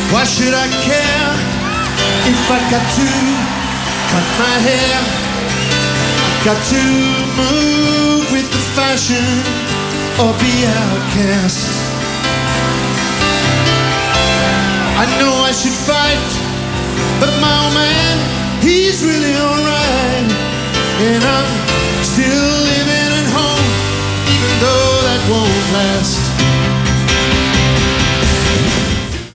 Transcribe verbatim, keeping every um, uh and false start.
Why should I care if I got to cut my hair? I got to move with the fashion or be outcast. I know I should fight, but my old man, he's really alright. And I'm still living at home, even though that won't last.